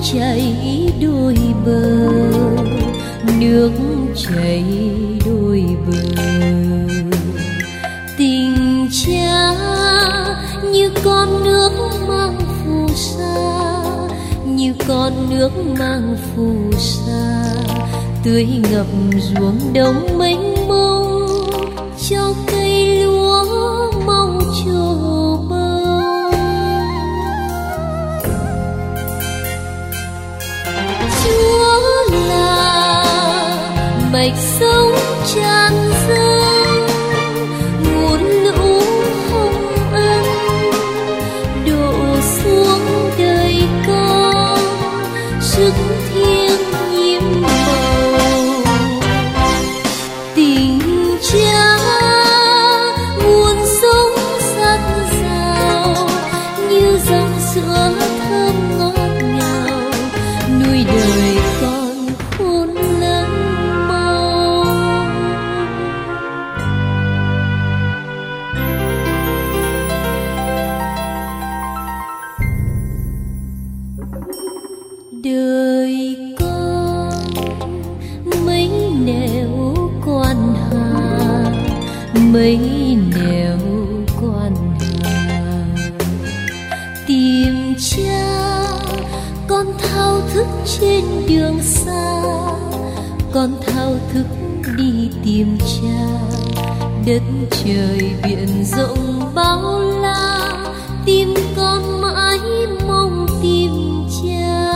chảy đôi bờ, nước chảy đôi bờ. Tình cha như con nước mang phù sa, như con nước mang phù sa, tưới ngập ruộng đồng mênh mông, cho cây lúa mau trổ bông. Chúa là mạch sống tràn dâng, nguồn lũ hồng ân đổ xuống đời con, sức thiêng nhiễm màu. Tình cha nguồn sống dạt dào, như dòng sữa thơm ngọt ngào, nuôi đời con khôn lớn mau. Đời con mấy nẻo quan hà, mấy nẻo quan hà. Tìm cha con thao thức trên đường xa, con thao thức đi tìm cha. Đất trời biển rộng bao la, tim con mãi mong tìm cha.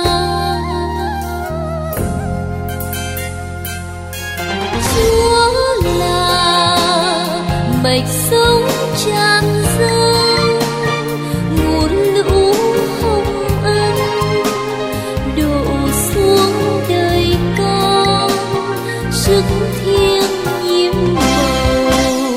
Chúa là mạch sống tràn dâng, nguồn lũ hồng ân đổ xuống đời con, sức thiêng nhiễm màu.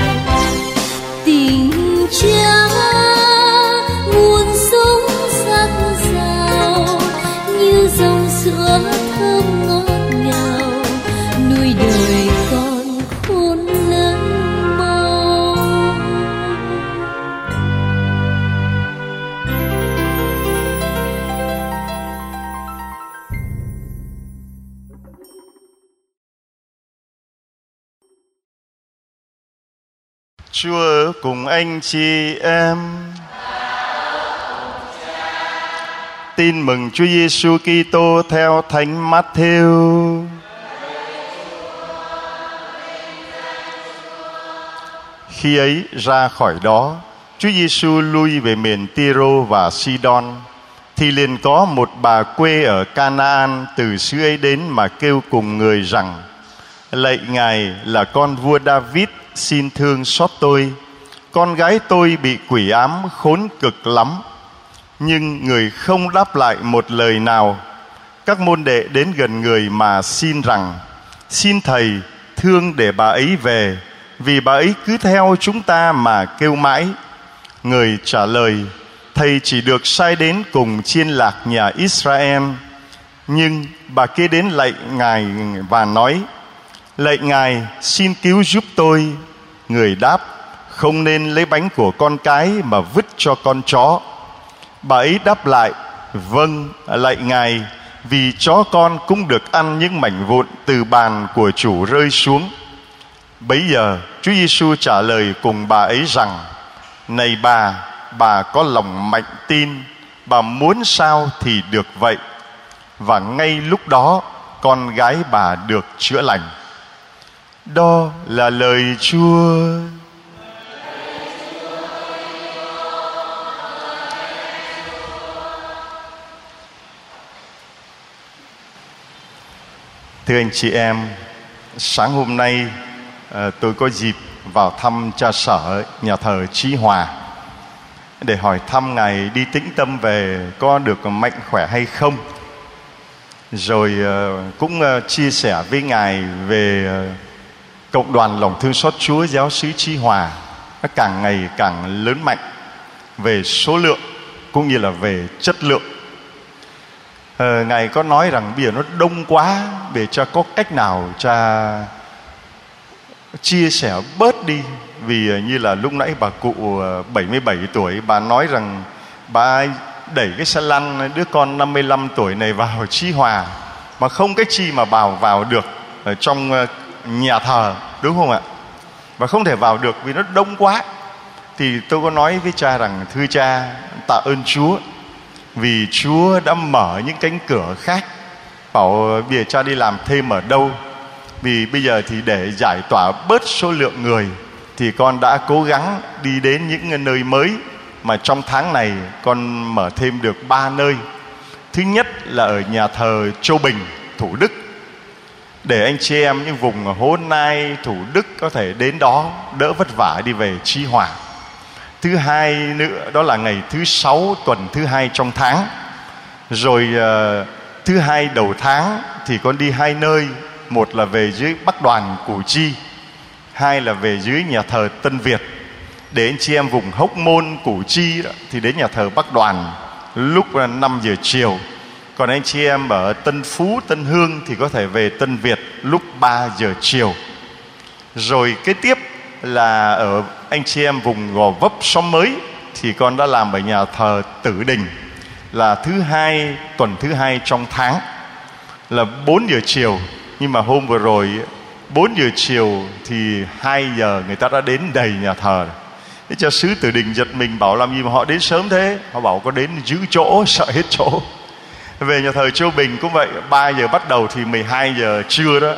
Tình cha nguồn sống dạt dào, như dòng sữa thơm ngọt ngào, nuôi đời con khôn lớn mau. Chúa ở cùng anh chị em. Tin mừng Chúa Giêsu Kitô theo Thánh Matthew. Khi ấy ra khỏi đó, Chúa Giêsu lui về miền Ty-rô và Sidon, thì liền có một bà quê ở Canaan từ xứ ấy đến mà kêu cùng người rằng: Lạy Ngài là con vua David, xin thương xót tôi, con gái tôi bị quỷ ám khốn cực lắm. Nhưng người không đáp lại một lời nào. Các môn đệ đến gần người mà xin rằng: Xin Thầy thương để bà ấy về, vì bà ấy cứ theo chúng ta mà kêu mãi. Người trả lời: Thầy chỉ được sai đến cùng chiên lạc nhà Israel. Nhưng bà kia đến lạy Ngài và nói: Lạy Ngài, xin cứu giúp tôi. Người đáp: Không nên lấy bánh của con cái mà vứt cho con chó. Bà ấy đáp lại: Vâng, lạy Ngài, vì chó con cũng được ăn những mảnh vụn từ bàn của chủ rơi xuống. Bấy giờ Chúa Giêsu trả lời cùng bà ấy rằng: Này bà có lòng mạnh tin, bà muốn sao thì được vậy. Và ngay lúc đó con gái bà được chữa lành. Đó là lời Chúa. Thưa anh chị em, sáng hôm nay tôi có dịp vào thăm cha sở nhà thờ Chí Hòa để hỏi thăm Ngài đi tĩnh tâm về có được mạnh khỏe hay không. Rồi cũng chia sẻ với Ngài về cộng đoàn lòng thương xót Chúa giáo xứ Chí Hòa. Nó càng ngày càng lớn mạnh về số lượng cũng như là về chất lượng. Ngài có nói rằng bây giờ nó đông quá, để cho có cách nào cha chia sẻ bớt đi. Vì như là lúc nãy bà cụ 77 tuổi, bà nói rằng bà đẩy cái xe lăn đứa con 55 tuổi này vào Chí Hòa, mà không cách chi mà vào được ở trong nhà thờ, đúng không ạ? Và không thể vào được vì nó đông quá. Thì tôi có nói với cha rằng: thưa cha, tạ ơn Chúa vì Chúa đã mở những cánh cửa khác. Bảo bây giờ cha đi làm thêm ở đâu? Vì bây giờ thì để giải tỏa bớt số lượng người thì con đã cố gắng đi đến những nơi mới, mà trong tháng này con mở thêm được 3 nơi. Thứ nhất là ở nhà thờ Châu Bình, Thủ Đức, để anh chị em những vùng Hố Nai, Thủ Đức có thể đến đó đỡ vất vả đi về Chí Hòa. Thứ hai nữa đó là ngày thứ 6 tuần thứ 2 trong tháng. Rồi thứ hai đầu tháng thì con đi 2 nơi. Một là về dưới Bắc Đoàn, Củ Chi. Hai là về dưới nhà thờ Tân Việt. Để anh chị em vùng Hóc Môn, Củ Chi đó, thì đến nhà thờ Bắc Đoàn lúc 5 giờ chiều. Còn anh chị em ở Tân Phú, Tân Hương thì có thể về Tân Việt lúc 3 giờ chiều. Rồi kế tiếp là ở anh chị em vùng Gò Vấp, Xóm Mới thì con đã làm ở nhà thờ Tử Đình, là thứ hai tuần thứ 2 trong tháng, là 4 giờ chiều. Nhưng mà hôm vừa rồi 4 giờ chiều thì 2 giờ người ta đã đến đầy nhà thờ. Thế cha xứ Tử Đình giật mình, bảo làm gì mà họ đến sớm thế? Họ bảo có đến giữ chỗ, sợ hết chỗ. Về nhà thờ Châu Bình cũng vậy, 3 giờ bắt đầu thì 12 giờ trưa đó,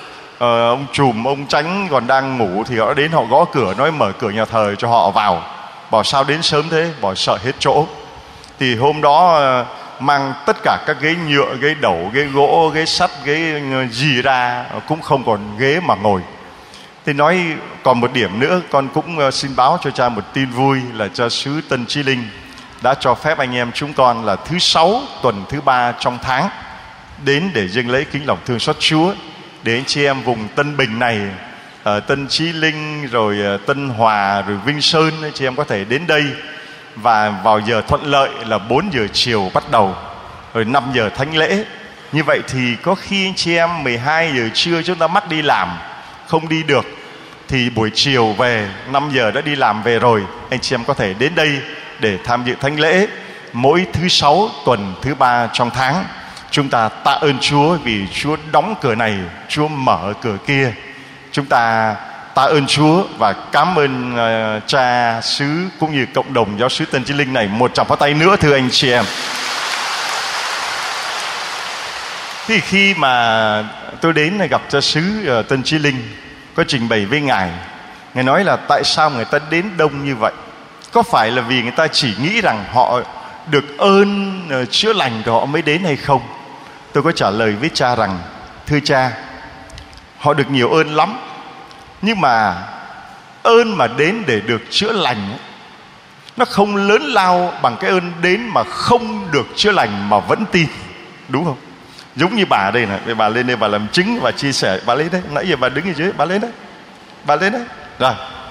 ông Trùm, ông Chánh còn đang ngủ thì họ đến, họ gõ cửa, nói mở cửa nhà thờ cho họ vào. Bảo sao đến sớm thế? Bảo sợ hết chỗ. Thì hôm đó mang tất cả các ghế nhựa, ghế đẩu, ghế gỗ, ghế sắt, ghế gì ra, cũng không còn ghế mà ngồi. Thì nói còn một điểm nữa, con cũng xin báo cho cha một tin vui là cha xứ Tân Chí Linh đã cho phép anh em chúng con là thứ 6 tuần thứ 3 trong tháng đến để dâng lễ kính lòng thương xót Chúa. Để anh chị em vùng Tân Bình này, ở Tân Chí Linh, rồi Tân Hòa, rồi Vinh Sơn, anh chị em có thể đến đây. Và vào giờ thuận lợi là 4 giờ chiều bắt đầu, rồi 5 giờ thánh lễ. Như vậy thì có khi anh chị em 12 giờ trưa chúng ta mắc đi làm, không đi được, thì buổi chiều về 5 giờ đã đi làm về rồi, anh chị em có thể đến đây để tham dự thánh lễ mỗi thứ 6 tuần thứ 3 trong tháng. Chúng ta tạ ơn Chúa vì Chúa đóng cửa này, Chúa mở cửa kia. Chúng ta tạ ơn Chúa và cảm ơn cha xứ cũng như cộng đồng giáo xứ Tân Chí Linh này. Một tràng pháo tay nữa thưa anh chị em. Thì khi mà tôi đến gặp cha xứ Tân Chí Linh, có trình bày với Ngài nói là tại sao người ta đến đông như vậy? Có phải là vì người ta chỉ nghĩ rằng họ được ơn chữa lành của họ mới đến hay không? Tôi có trả lời với cha rằng: thưa cha, họ được nhiều ơn lắm, nhưng mà ơn mà đến để được chữa lành nó không lớn lao bằng cái ơn đến mà không được chữa lành mà vẫn tin, đúng không? Giống như bà đây này, bà lên đây bà làm chứng và chia sẻ. Bà lên đấy, nãy giờ bà đứng ở dưới, bà lên đấy, bà lên đấy, rồi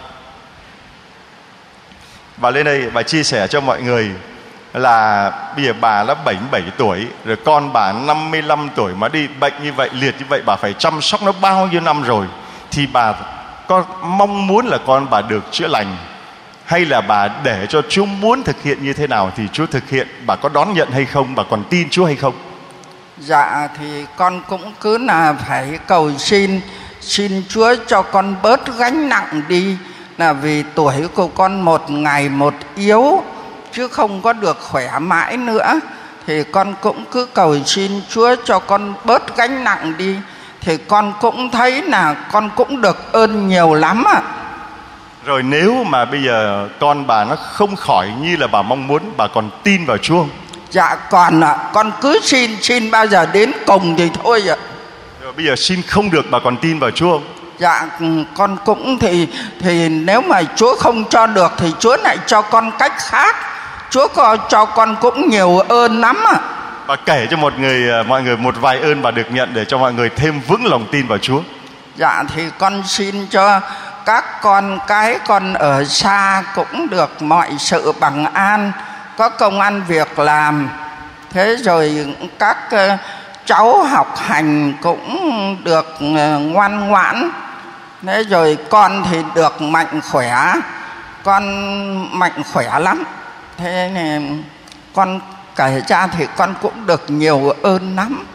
bà lên đây bà chia sẻ cho mọi người là bây giờ bà đã 77 tuổi rồi, con bà 55 tuổi mà đi bệnh như vậy, liệt như vậy, bà phải chăm sóc nó bao nhiêu năm rồi. Thì bà có mong muốn là con bà được chữa lành, hay là bà để cho Chúa muốn thực hiện như thế nào thì Chúa thực hiện? Bà có đón nhận hay không? Bà còn tin Chúa hay không? Dạ thì con cũng cứ là phải cầu xin Chúa cho con bớt gánh nặng đi, là vì tuổi của con một ngày một yếu chứ không có được khỏe mãi nữa. Thì con cũng cứ cầu xin Chúa cho con bớt gánh nặng đi. Thì con cũng thấy là con cũng được ơn nhiều lắm ạ. Rồi nếu mà bây giờ con bà nó không khỏi như là bà mong muốn, bà còn tin vào Chúa không? Dạ còn ạ, con cứ xin bao giờ đến cùng thì thôi ạ. Rồi bây giờ xin không được, bà còn tin vào Chúa không? Dạ con cũng thì nếu mà Chúa không cho được thì Chúa lại cho con cách khác. Chúa có cho con cũng nhiều ơn lắm ạ. Bà kể cho mọi người một vài ơn bà được nhận để cho mọi người thêm vững lòng tin vào Chúa. Dạ thì con xin cho các con cái con ở xa cũng được mọi sự bằng an, có công ăn việc làm. Thế rồi các cháu học hành cũng được ngoan ngoãn. Thế rồi con thì được mạnh khỏe. Con mạnh khỏe lắm. Thế nên con kể ra thì con cũng được nhiều ơn lắm.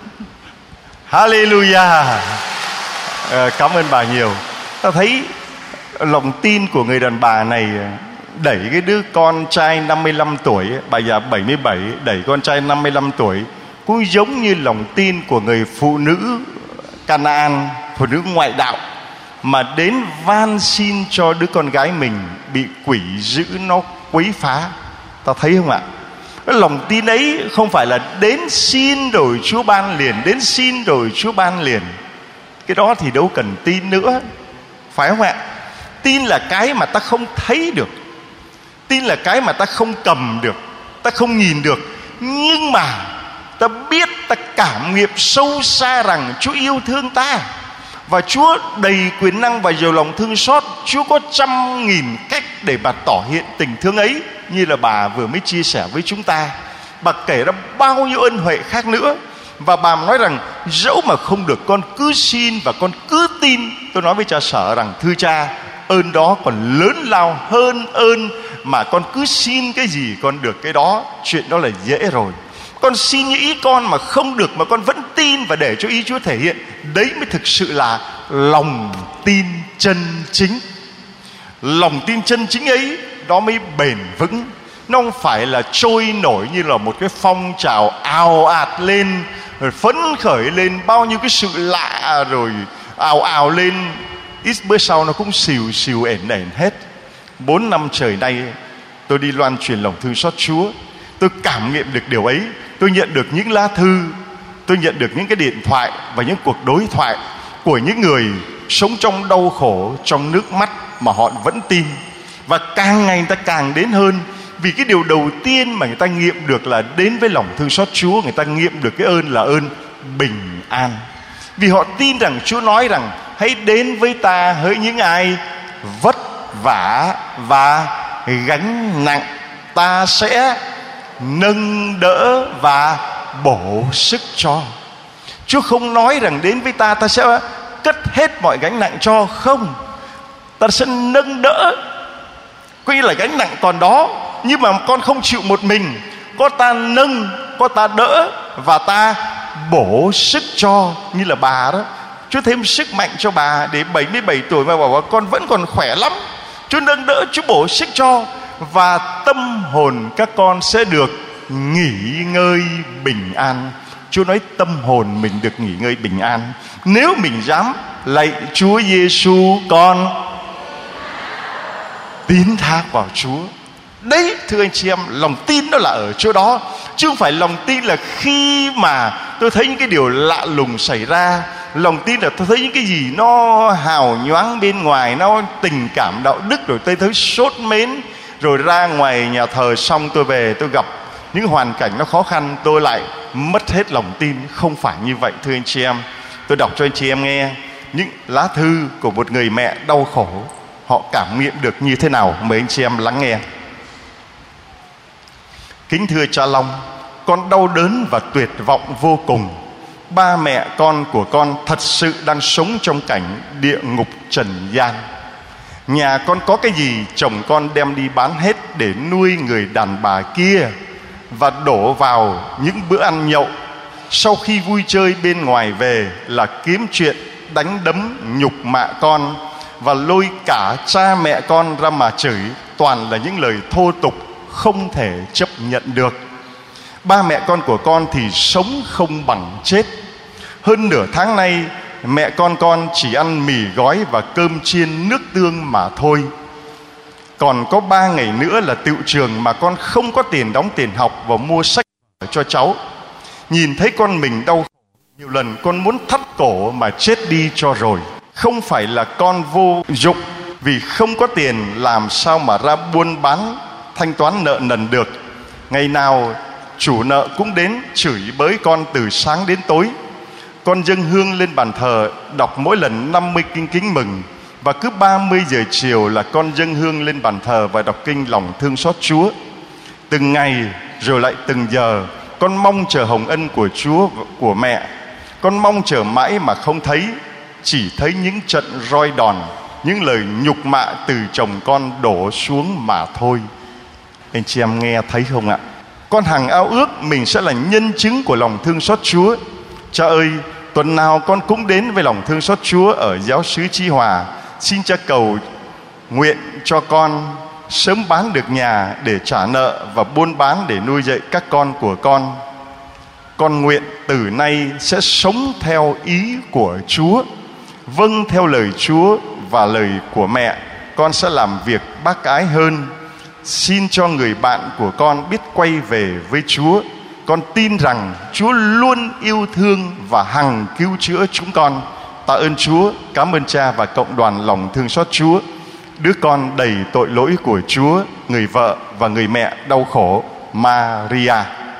Hallelujah. Cảm ơn bà nhiều. Ta thấy lòng tin của người đàn bà này đẩy cái đứa con trai 55 tuổi, bà già 77, đẩy con trai 55 tuổi, cũng giống như lòng tin của người phụ nữ Canaan, phụ nữ ngoại đạo, mà đến van xin cho đứa con gái mình bị quỷ dữ nó quấy phá. Ta thấy không ạ? Cái lòng tin ấy không phải là đến xin rồi Chúa ban liền, đến xin rồi Chúa ban liền. Cái đó thì đâu cần tin nữa, phải không ạ? Tin là cái mà ta không thấy được, tin là cái mà ta không cầm được, ta không nhìn được, nhưng mà ta biết, ta cảm nghiệm sâu xa rằng Chúa yêu thương ta, và Chúa đầy quyền năng và giàu lòng thương xót. Chúa có 100.000 cách để bà tỏ hiện tình thương ấy, như là bà vừa mới chia sẻ với chúng ta. Bà kể ra bao nhiêu ân huệ khác nữa, và bà nói rằng dẫu mà không được, con cứ xin và con cứ tin. Tôi nói với cha Sở rằng thưa cha, ơn đó còn lớn lao hơn ơn mà con cứ xin cái gì con được cái đó. Chuyện đó là dễ rồi. Con xin như ý con mà không được mà con vẫn tin và để cho ý Chúa thể hiện, đấy mới thực sự là lòng tin chân chính. Lòng tin chân chính ấy đó mới bền vững. Nó không phải là trôi nổi như là một cái phong trào ào ạt lên, rồi phấn khởi lên bao nhiêu cái sự lạ, rồi ào ào lên, ít bữa sau nó cũng xìu xìu ẻn ẻn hết. 4 năm trời nay tôi đi loan truyền lòng thương xót Chúa, tôi cảm nghiệm được điều ấy. Tôi nhận được những lá thư, tôi nhận được những cái điện thoại và những cuộc đối thoại của những người sống trong đau khổ, trong nước mắt mà họ vẫn tin. Và càng ngày người ta càng đến hơn, vì cái điều đầu tiên mà người ta nghiệm được là đến với lòng thương xót Chúa, người ta nghiệm được cái ơn là ơn bình an. Vì họ tin rằng Chúa nói rằng hãy đến với ta hỡi những ai vất vả và gánh nặng, ta sẽ nâng đỡ và bổ sức cho. Chúa không nói rằng đến với ta, ta sẽ cất hết mọi gánh nặng cho. Không, ta sẽ nâng đỡ. Có nghĩa là gánh nặng còn đó, nhưng mà con không chịu một mình. Có ta nâng, có ta đỡ, và ta bổ sức cho. Như là bà đó, Chúa thêm sức mạnh cho bà để 77 tuổi mà bảo con vẫn còn khỏe lắm. Chúa nâng đỡ, Chúa bổ sức cho. Và tâm hồn các con sẽ được nghỉ ngơi bình an. Chúa nói tâm hồn mình được nghỉ ngơi bình an nếu mình dám lạy Chúa Giêsu, con tín thác vào Chúa. Đấy, thưa anh chị em, lòng tin nó là ở chỗ đó, chứ không phải lòng tin là khi mà tôi thấy những cái điều lạ lùng xảy ra. Lòng tin là tôi thấy những cái gì nó hào nhoáng bên ngoài, nó tình cảm đạo đức, rồi tôi thấy sốt mến, rồi ra ngoài nhà thờ xong tôi về tôi gặp những hoàn cảnh nó khó khăn, tôi lại mất hết lòng tin. Không phải như vậy, thưa anh chị em. Tôi đọc cho anh chị em nghe những lá thư của một người mẹ đau khổ, họ cảm nghiệm được như thế nào. Mời anh chị em lắng nghe. Kính thưa cha Long, con đau đớn và tuyệt vọng vô cùng. Ba mẹ con của con thật sự đang sống trong cảnh địa ngục trần gian. Nhà con có cái gì chồng con đem đi bán hết để nuôi người đàn bà kia và đổ vào những bữa ăn nhậu. Sau khi vui chơi bên ngoài về là kiếm chuyện, đánh đấm, nhục mạ con và lôi cả cha mẹ con ra mà chửi. Toàn là những lời thô tục không thể chấp nhận được. Ba mẹ con của con thì sống không bằng chết. Hơn nửa tháng nay mẹ con chỉ ăn mì gói và cơm chiên nước tương mà thôi. Còn có 3 ngày nữa là tựu trường mà con không có tiền đóng tiền học và mua sách cho cháu. Nhìn thấy con mình đau khổ, nhiều lần con muốn thắt cổ mà chết đi cho rồi. Không phải là con vô dụng, vì không có tiền làm sao mà ra buôn bán thanh toán nợ nần được. Ngày nào chủ nợ cũng đến chửi bới con từ sáng đến tối. Con dâng hương lên bàn thờ, đọc mỗi lần 50 kinh kính mừng. Và cứ 30 giờ chiều là con dâng hương lên bàn thờ và đọc kinh lòng thương xót Chúa. Từng ngày rồi lại từng giờ, con mong chờ hồng ân của Chúa, của mẹ. Con mong chờ mãi mà không thấy, chỉ thấy những trận roi đòn, những lời nhục mạ từ chồng con đổ xuống mà thôi. Anh chị em nghe thấy không ạ? Con hằng ao ước mình sẽ là nhân chứng của lòng thương xót Chúa. Cha ơi, tuần nào con cũng đến với lòng thương xót Chúa ở giáo xứ Chí Hòa. Xin Cha cầu nguyện cho con sớm bán được nhà để trả nợ và buôn bán để nuôi dạy các con của con. Con nguyện từ nay sẽ sống theo ý của Chúa, vâng theo lời Chúa và lời của mẹ. Con sẽ làm việc bác ái hơn. Xin cho người bạn của con biết quay về với Chúa. Con tin rằng Chúa luôn yêu thương và hằng cứu chữa chúng con. Tạ ơn Chúa, cảm ơn Cha và cộng đoàn lòng thương xót Chúa. Đứa con đầy tội lỗi của Chúa, người vợ và người mẹ đau khổ, Maria.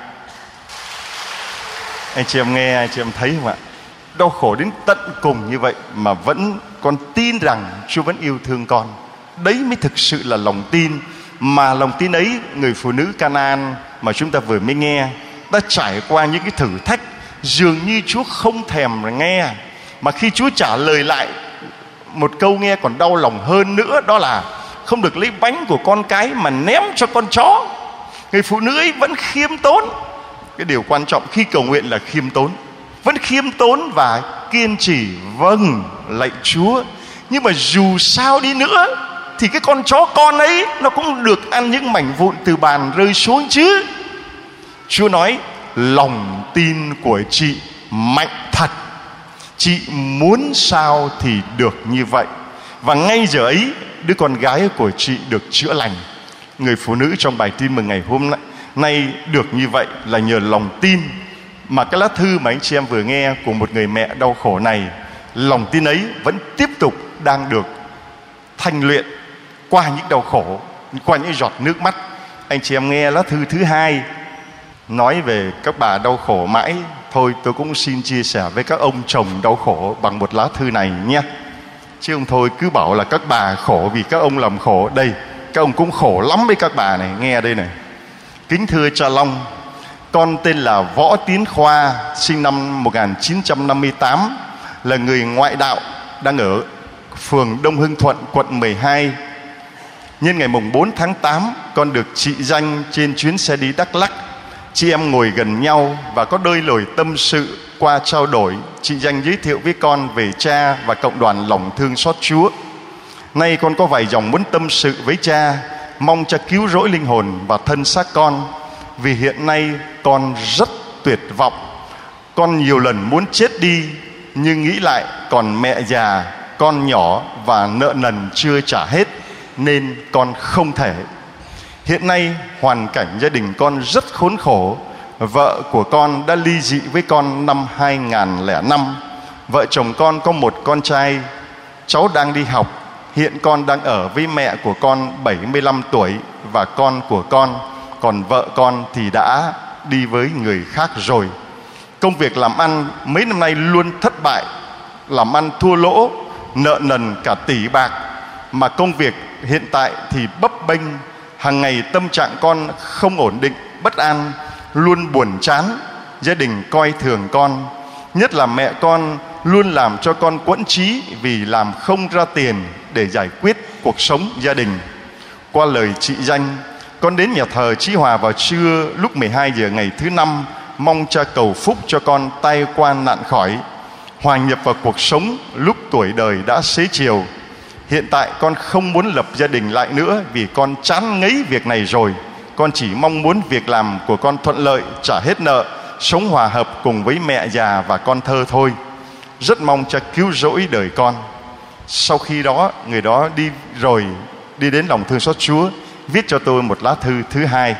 Anh chị em nghe, anh chị em thấy không ạ? Đau khổ đến tận cùng như vậy mà vẫn con tin rằng Chúa vẫn yêu thương con. Đấy mới thực sự là lòng tin. Mà lòng tin ấy, người phụ nữ Canaan mà chúng ta vừa mới nghe đã trải qua những cái thử thách dường như Chúa không thèm nghe. Mà khi Chúa trả lời lại một câu nghe còn đau lòng hơn nữa, đó là không được lấy bánh của con cái mà ném cho con chó. Người phụ nữ ấy vẫn khiêm tốn. Cái điều quan trọng khi cầu nguyện là khiêm tốn. Vẫn khiêm tốn và kiên trì vâng lạy Chúa. Nhưng mà dù sao đi nữa thì cái con chó con ấy nó cũng được ăn những mảnh vụn từ bàn rơi xuống chứ. Chúa nói lòng tin của chị mạnh thật, chị muốn sao thì được như vậy. Và ngay giờ ấy đứa con gái của chị được chữa lành. Người phụ nữ trong bài tin mừng ngày hôm nay được như vậy là nhờ lòng tin. Mà cái lá thư mà anh chị em vừa nghe của một người mẹ đau khổ này, lòng tin ấy vẫn tiếp tục đang được thanh luyện qua những đau khổ, qua những giọt nước mắt. Anh chị em nghe lá thư thứ hai nói về các bà đau khổ mãi. Thôi tôi cũng xin chia sẻ với các ông chồng đau khổ bằng một lá thư này nhé. Chứ ông thôi cứ bảo là các bà khổ vì các ông làm khổ. Đây, các ông cũng khổ lắm với các bà này. Nghe đây này. Kính thưa cha Long, con tên là Võ Tiến Khoa, sinh năm 1958, là người ngoại đạo, đang ở phường Đông Hưng Thuận, quận 12. Nhân ngày mùng 4 tháng 8, con được chị Danh trên chuyến xe đi Đắk Lắk. Chị em ngồi gần nhau và có đôi lời tâm sự. Qua trao đổi, chị Danh giới thiệu với con về cha và cộng đoàn lòng thương xót Chúa. Nay con có vài dòng muốn tâm sự với cha, mong cha cứu rỗi linh hồn và thân xác con. Vì hiện nay con rất tuyệt vọng. Con nhiều lần muốn chết đi, nhưng nghĩ lại còn mẹ già, con nhỏ và nợ nần chưa trả hết, nên con không thể. Hiện nay hoàn cảnh gia đình con rất khốn khổ. Vợ của con đã ly dị với con năm 2005. Vợ chồng con có một con trai, cháu đang đi học. Hiện con đang ở với mẹ của con 75 tuổi và con của con. Còn vợ con thì đã đi với người khác rồi. Công việc làm ăn mấy năm nay luôn thất bại, làm ăn thua lỗ, nợ nần cả tỷ bạc. Mà công việc hiện tại thì bấp bênh. Hàng ngày tâm trạng con không ổn định, bất an, luôn buồn chán. Gia đình coi thường con, nhất là mẹ con luôn làm cho con quẫn trí vì làm không ra tiền để giải quyết cuộc sống gia đình. Qua lời chị Danh, con đến nhà thờ Chí Hòa vào trưa lúc 12 giờ ngày thứ Năm, mong cha cầu phúc cho con tai qua nạn khỏi, hòa nhập vào cuộc sống lúc tuổi đời đã xế chiều. Hiện tại con không muốn lập gia đình lại nữa vì con chán ngấy việc này rồi. Con chỉ mong muốn việc làm của con thuận lợi, trả hết nợ, sống hòa hợp cùng với mẹ già và con thơ thôi. Rất mong cha cứu rỗi đời con. Sau khi đó, người đó đi rồi, đi đến lòng thương xót Chúa, viết cho tôi một lá thư thứ hai.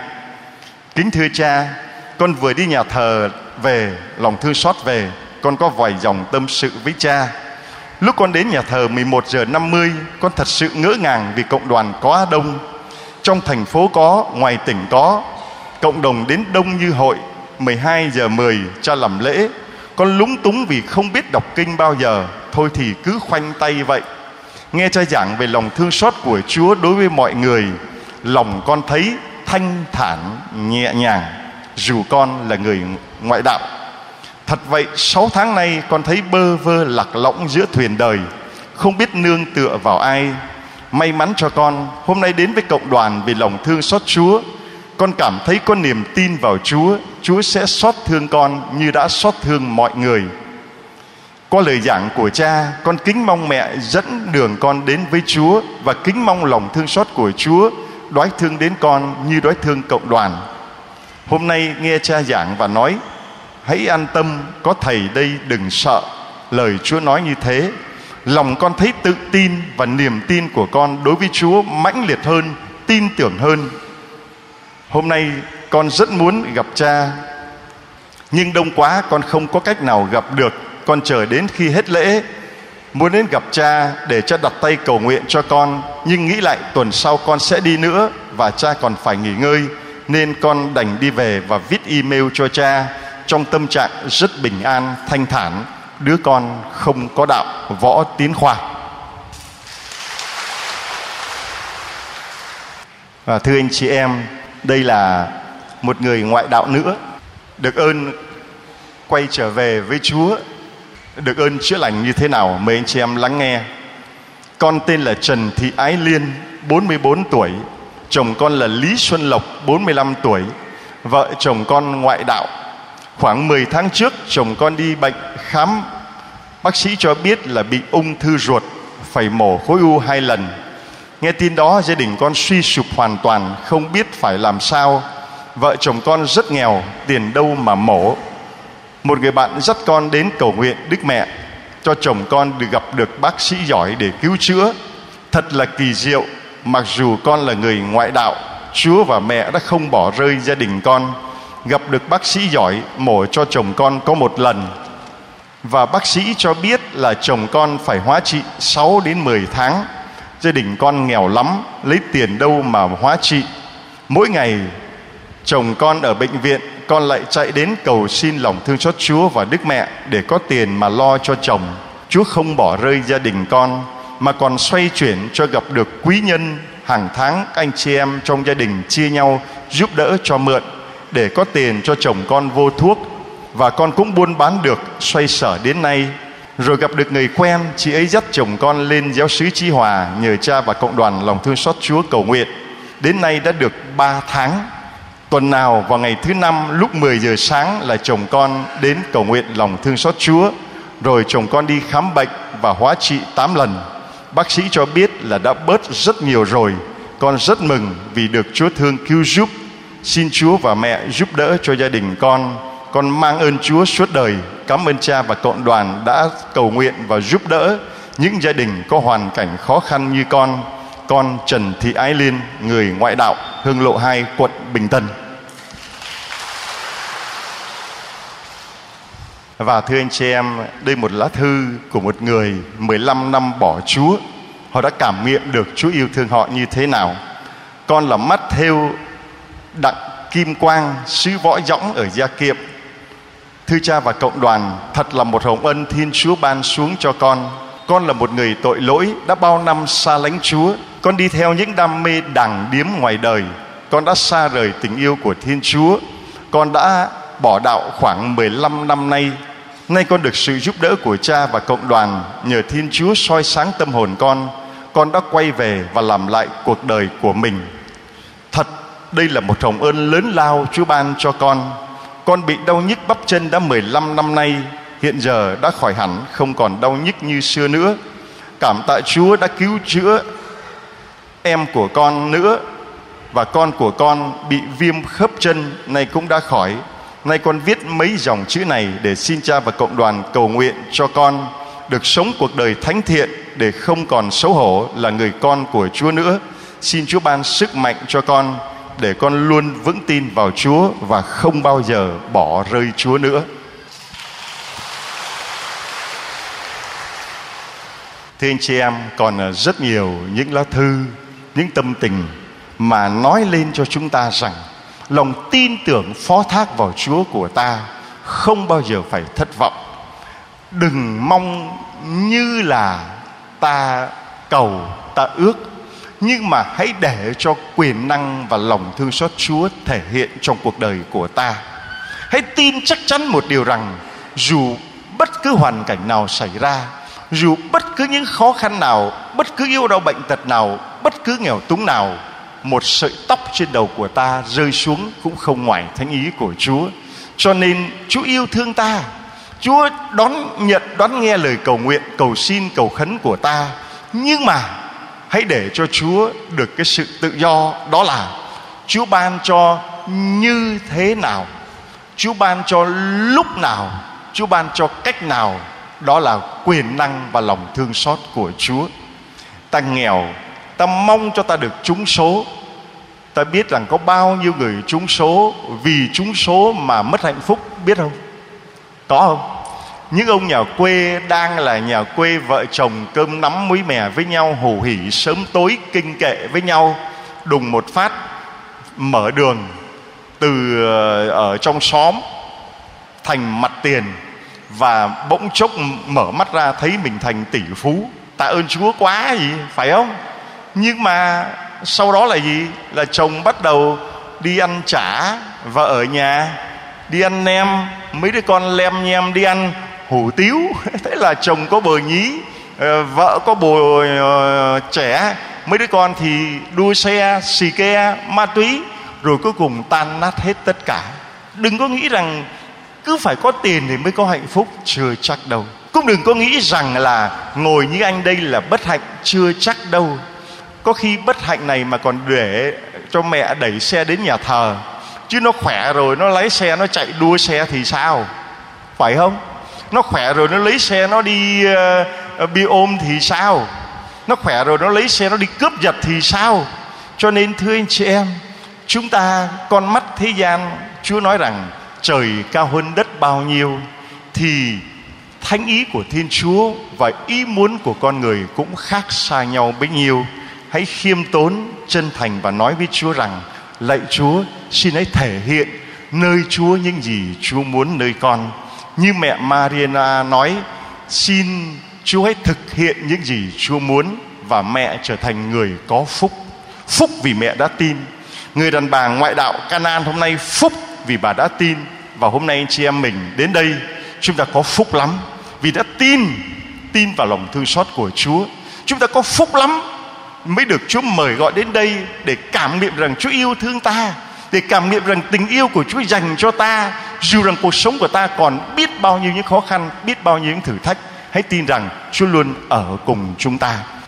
Kính thưa cha, con vừa đi nhà thờ về, lòng thương xót về, con có vài dòng tâm sự với cha. Lúc con đến nhà thờ 11 giờ 50, con thật sự ngỡ ngàng vì cộng đoàn quá đông. Trong thành phố có, ngoài tỉnh có, cộng đồng đến đông như hội. 12 giờ 10 cha làm lễ. Con lúng túng vì không biết đọc kinh bao giờ. Thôi thì cứ khoanh tay vậy. Nghe cha giảng về lòng thương xót của Chúa đối với mọi người, lòng con thấy thanh thản, nhẹ nhàng, dù con là người ngoại đạo. Thật vậy, 6 tháng nay con thấy bơ vơ lạc lõng giữa thuyền đời, không biết nương tựa vào ai. May mắn cho con, hôm nay đến với cộng đoàn vì lòng thương xót Chúa, con cảm thấy có niềm tin vào Chúa, Chúa sẽ xót thương con như đã xót thương mọi người. Qua lời giảng của cha, con kính mong mẹ dẫn đường con đến với Chúa, và kính mong lòng thương xót của Chúa đoái thương đến con như đoái thương cộng đoàn. Hôm nay nghe cha giảng và nói: hãy an tâm, có thầy đây, đừng sợ. Lời Chúa nói như thế, lòng con thấy tự tin, và niềm tin của con đối với Chúa mãnh liệt hơn, tin tưởng hơn. Hôm nay con rất muốn gặp cha, nhưng đông quá con không có cách nào gặp được. Con chờ đến khi hết lễ, muốn đến gặp cha để cha đặt tay cầu nguyện cho con, nhưng nghĩ lại tuần sau con sẽ đi nữa và cha còn phải nghỉ ngơi, nên con đành đi về và viết email cho cha trong tâm trạng rất bình an, thanh thản: đứa con không có đạo. Võ Tiến Khoa. Và thưa anh chị em, đây là một người ngoại đạo nữa, được ơn quay trở về với Chúa, được ơn chữa lành như thế nào. Mời anh chị em lắng nghe. Con tên là Trần Thị Ái Liên, 44 tuổi. Chồng con là Lý Xuân Lộc, 45 tuổi. Vợ chồng con ngoại đạo. Khoảng 10 tháng trước, chồng con đi bệnh khám. Bác sĩ cho biết là bị ung thư ruột, phải mổ khối u 2 lần. Nghe tin đó, gia đình con suy sụp hoàn toàn, không biết phải làm sao. Vợ chồng con rất nghèo, tiền đâu mà mổ. Một người bạn dắt con đến cầu nguyện Đức Mẹ cho chồng con gặp được bác sĩ giỏi để cứu chữa. Thật là kỳ diệu, mặc dù con là người ngoại đạo, Chúa và mẹ đã không bỏ rơi gia đình con. Gặp được bác sĩ giỏi, mổ cho chồng con có 1 lần. Và bác sĩ cho biết là chồng con phải hóa trị 6 đến 10 tháng. Gia đình con nghèo lắm, lấy tiền đâu mà hóa trị. Mỗi ngày chồng con ở bệnh viện, con lại chạy đến cầu xin lòng thương xót Chúa và Đức Mẹ để có tiền mà lo cho chồng. Chúa không bỏ rơi gia đình con, mà còn xoay chuyển cho gặp được quý nhân. Hàng tháng anh chị em trong gia đình chia nhau giúp đỡ cho mượn để có tiền cho chồng con vô thuốc. Và con cũng buôn bán được, xoay sở đến nay. Rồi gặp được người quen, chị ấy dắt chồng con lên giáo xứ Chí Hòa nhờ cha và cộng đoàn lòng thương xót Chúa cầu nguyện. Đến nay đã được 3 tháng. Tuần nào vào ngày thứ 5 lúc 10 giờ sáng là chồng con đến cầu nguyện lòng thương xót Chúa. Rồi chồng con đi khám bệnh và hóa trị 8 lần. Bác sĩ cho biết là đã bớt rất nhiều rồi. Con rất mừng vì được Chúa thương cứu giúp. Xin Chúa và mẹ giúp đỡ cho gia đình con. Con mang ơn Chúa suốt đời. Cảm ơn cha và cộng đoàn đã cầu nguyện và giúp đỡ những gia đình có hoàn cảnh khó khăn như con. Con Trần Thị Ái Liên, người ngoại đạo, Hương Lộ 2, quận Bình Tân. Và thưa anh chị em, đây một lá thư của một người 15 năm bỏ Chúa. Họ đã cảm nghiệm được Chúa yêu thương họ như thế nào. Con là mắt thêu Đặng Kim Quang, xứ Võ Dõng ở Gia Kiệm. Thưa cha và cộng đoàn, thật là một hồng ân Thiên Chúa ban xuống cho con. Con là một người tội lỗi, đã bao năm xa lánh Chúa. Con đi theo những đam mê đàng điếm ngoài đời. Con đã xa rời tình yêu của Thiên Chúa. Con đã bỏ đạo khoảng 15 năm nay. Nay con được sự giúp đỡ của cha và cộng đoàn, nhờ Thiên Chúa soi sáng tâm hồn con đã quay về và làm lại cuộc đời của mình. Thật, đây là một hồng ơn lớn lao Chúa ban cho con. Con bị đau nhức bắp chân đã 15 năm nay, hiện giờ đã khỏi hẳn, không còn đau nhức như xưa nữa. Cảm tạ Chúa đã cứu chữa em của con nữa. Và con của con bị viêm khớp chân, nay cũng đã khỏi. Nay con viết mấy dòng chữ này để xin cha và cộng đoàn cầu nguyện cho con được sống cuộc đời thánh thiện, để không còn xấu hổ là người con của Chúa nữa. Xin Chúa ban sức mạnh cho con, để con luôn vững tin vào Chúa và không bao giờ bỏ rơi Chúa nữa. Thưa anh chị em, còn rất nhiều những lá thư, những tâm tình mà nói lên cho chúng ta rằng lòng tin tưởng phó thác vào Chúa của ta không bao giờ phải thất vọng. Đừng mong như là ta cầu, ta ước, nhưng mà hãy để cho quyền năng và lòng thương xót Chúa thể hiện trong cuộc đời của ta. Hãy tin chắc chắn một điều rằng dù bất cứ hoàn cảnh nào xảy ra, dù bất cứ những khó khăn nào, bất cứ yêu đau bệnh tật nào, bất cứ nghèo túng nào, một sợi tóc trên đầu của ta rơi xuống cũng không ngoài thánh ý của Chúa. Cho nên Chúa yêu thương ta, Chúa đón nhận, đón nghe lời cầu nguyện, cầu xin, cầu khấn của ta. Nhưng mà hãy để cho Chúa được cái sự tự do, đó là Chúa ban cho như thế nào, Chúa ban cho lúc nào, Chúa ban cho cách nào, đó là quyền năng và lòng thương xót của Chúa. Ta nghèo, ta mong cho ta được trúng số. Ta biết rằng có bao nhiêu người trúng số, vì trúng số mà mất hạnh phúc, biết không? Có không? Những ông nhà quê đang là nhà quê, vợ chồng cơm nắm muối mè với nhau, hủ hỉ sớm tối kinh kệ với nhau, đùng một phát mở đường từ ở trong xóm thành mặt tiền, và bỗng chốc mở mắt ra thấy mình thành tỷ phú. Tạ ơn Chúa quá gì, phải không? Nhưng mà sau đó là gì? Là chồng bắt đầu đi ăn chả, và ở nhà đi ăn nem, mấy đứa con lem nhem đi ăn hủ tiếu. Thế là chồng có bồ nhí, vợ có bồ trẻ, mấy đứa con thì đua xe, xì ke, ma túy, rồi cuối cùng tan nát hết tất cả. Đừng có nghĩ rằng cứ phải có tiền thì mới có hạnh phúc, chưa chắc đâu. Cũng đừng có nghĩ rằng là ngồi như anh đây là bất hạnh, chưa chắc đâu. Có khi bất hạnh này mà còn để cho mẹ đẩy xe đến nhà thờ, chứ nó khỏe rồi nó lấy xe nó chạy đua xe thì sao, phải không? Nó khỏe rồi nó lấy xe nó đi bia ôm thì sao? Nó khỏe rồi nó lấy xe nó đi cướp giật thì sao? Cho nên thưa anh chị em, chúng ta con mắt thế gian, Chúa nói rằng trời cao hơn đất bao nhiêu, thì thánh ý của Thiên Chúa và ý muốn của con người cũng khác xa nhau bấy nhiêu. Hãy khiêm tốn, chân thành và nói với Chúa rằng: lạy Chúa, xin hãy thể hiện nơi Chúa những gì Chúa muốn nơi con. Như mẹ Mariana nói, xin Chúa hãy thực hiện những gì Chúa muốn, và mẹ trở thành người có phúc. Phúc vì mẹ đã tin. Người đàn bà ngoại đạo Canaan hôm nay phúc vì bà đã tin. Và hôm nay anh chị em mình đến đây, chúng ta có phúc lắm vì đã tin vào lòng thương xót của Chúa. Chúng ta có phúc lắm mới được Chúa mời gọi đến đây để cảm nghiệm rằng Chúa yêu thương ta, để cảm nghiệm rằng tình yêu của Chúa dành cho ta, dù rằng cuộc sống của ta còn biết bao nhiêu những khó khăn, biết bao nhiêu những thử thách. Hãy tin rằng Chúa luôn ở cùng chúng ta.